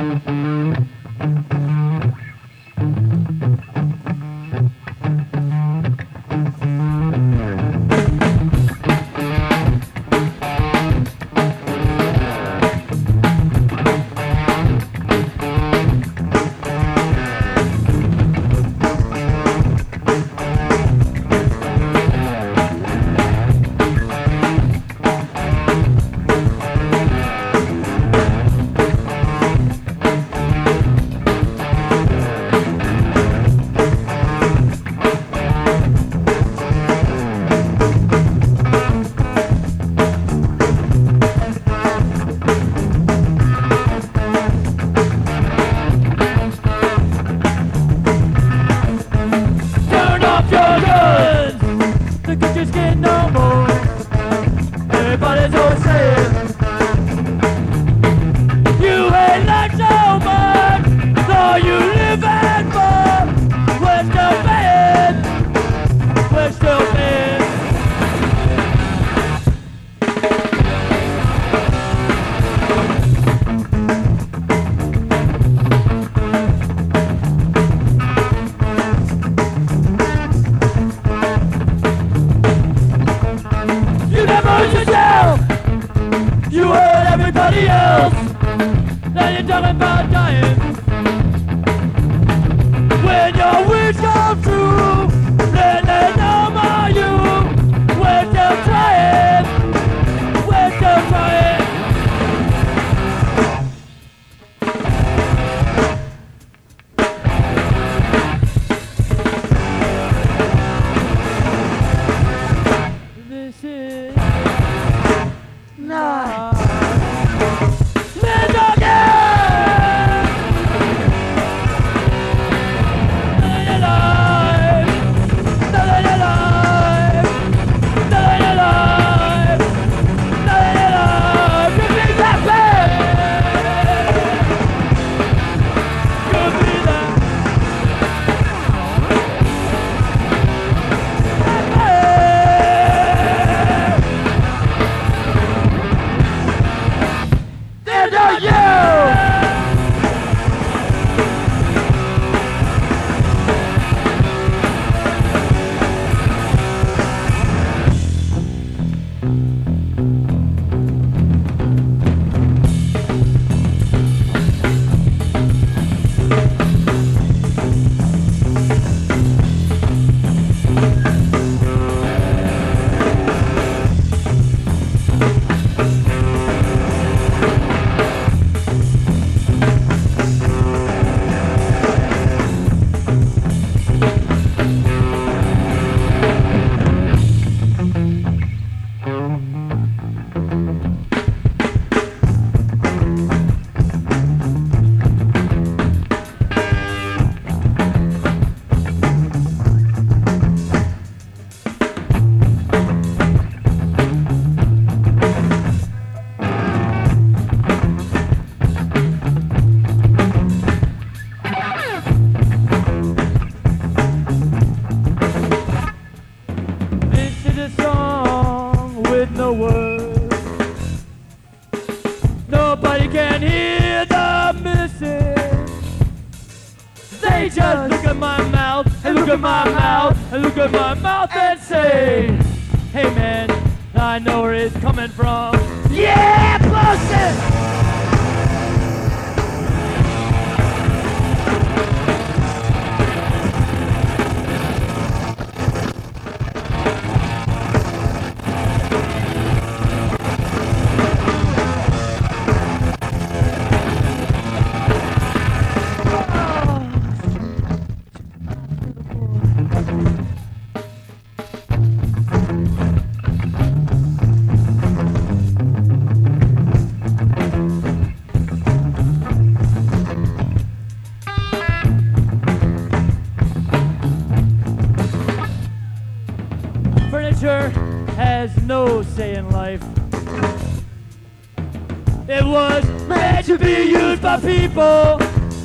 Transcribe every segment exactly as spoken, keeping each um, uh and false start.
People,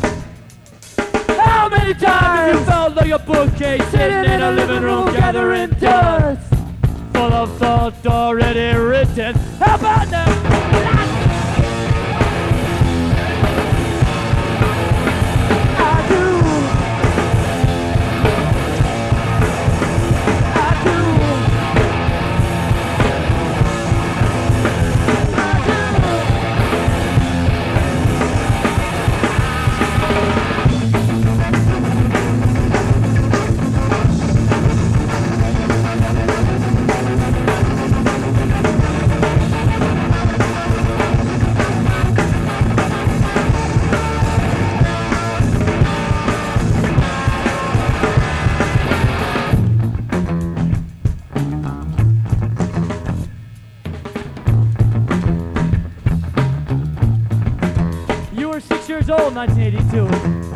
how many times have you felt like a bookcase sitting in a living room gathering dust, full of thoughts already written? How about that? years old, nineteen eighty-two.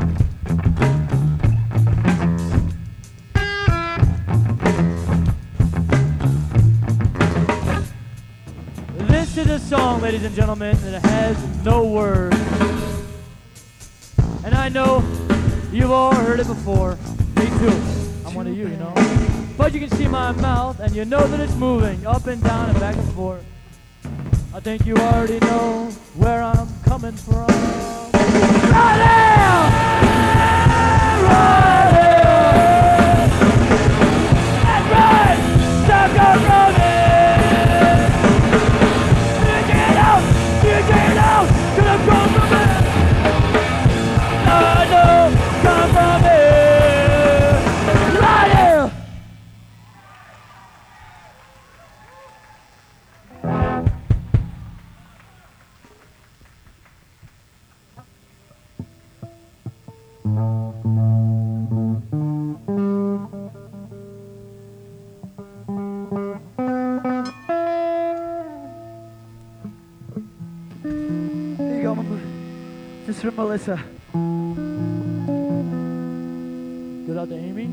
This is a song, ladies and gentlemen, that has no words. And I know you've all heard it before. Me too. I'm one of you, you know. But you can see my mouth, and you know that it's moving up and down and back and forth. I think you already know where I'm coming from. Right there! Right there! That's right! Stuck on running! You get out! You get out! Gonna come from it! I know! Come from it! Right there! Here you go, Mama. This is from Melissa. Good out to Amy.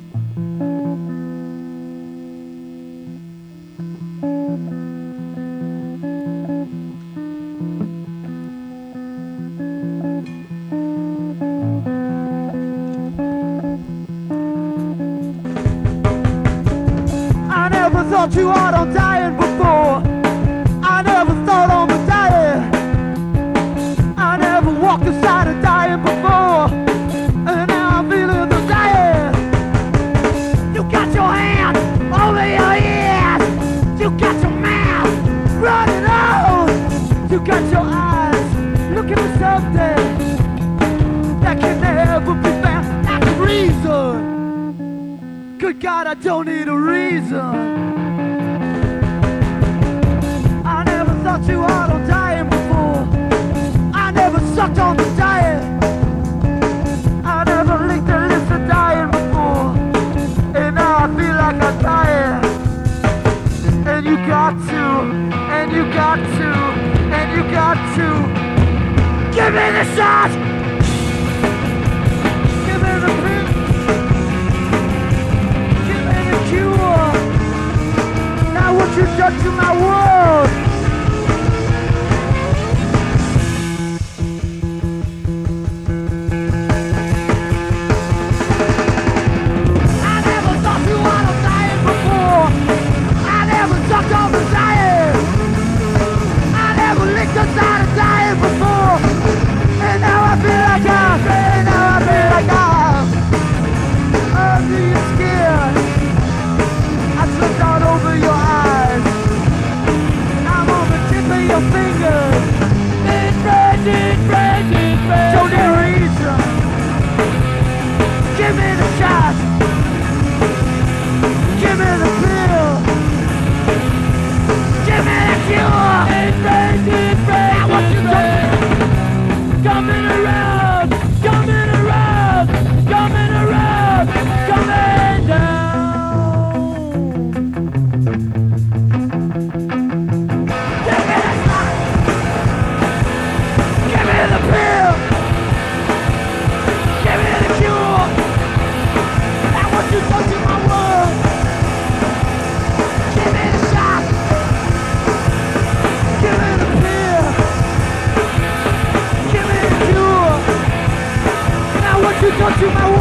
I never thought too hard on dying before. I never thought on the dying. I never walked aside of dying before. And now I'm feeling the dying. You got your hand over your ears. You got your mouth running out. You got your eyes looking for something that can never be found. That's the reason. Good God, I don't need a reason. I never thought too hard on dying before. I never sucked on the diet. I never licked the lips of dying before. And now I feel like I'm dying. And you got to, and you got to, and you got to give me the shot. Give me the pill. Give me the cure. Now what you done to my world? I never thought too hard on dying before. I never sucked on the diet. I never licked the side of dying before. And now I feel like I'm, and now I feel like I'm under your skin. I slipped out over your eyes. I'm on the tip of your fingers. It's red, it's red, it's red. Show the reason. Give me the shot. Give me the pill. Give me the cure. It's red, it's red, Now what you red. Coming around, coming around, coming around, coming down. Give me the shot. Give me the pill. Give me the cure. Now what you done to my world? Give me the shot. Give me the pill. Give me the cure. Now what you done to my world?